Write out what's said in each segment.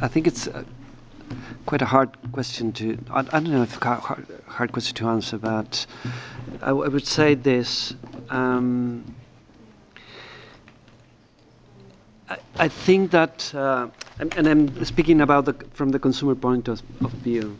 I think it's quite a hard question to. I don't know if hard question to answer, but I would say this. I think that, and I'm speaking about from the consumer point of view.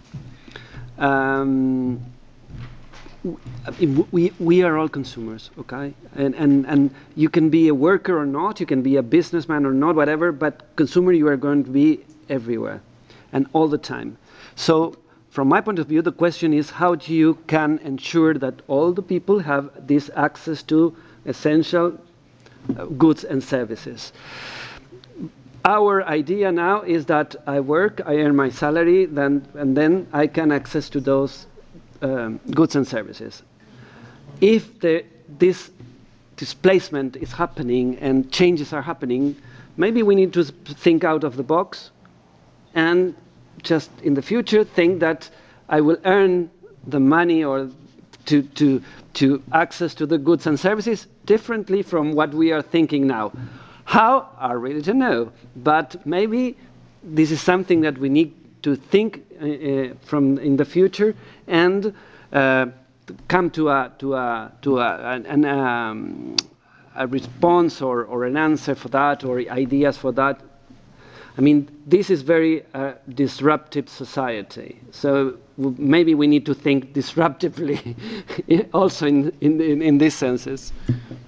We are all consumers, okay? And you can be a worker or not, you can be a businessman or not, whatever, but consumer you are going to be everywhere and all the time. So from my point of view, the question is how do you can ensure that all the people have this access to essential goods and services. Our idea now is that I work, I earn my salary, and then I can access to those goods and services. If this displacement is happening and changes are happening, maybe we need to think out of the box and just in the future think that I will earn the money or to access to the goods and services differently from what we are thinking now. How? I really don't know. But maybe this is something that we need to think from in the future and come to a response or an answer for that or ideas for that. I mean, this is very disruptive society. So maybe we need to think disruptively also in these senses.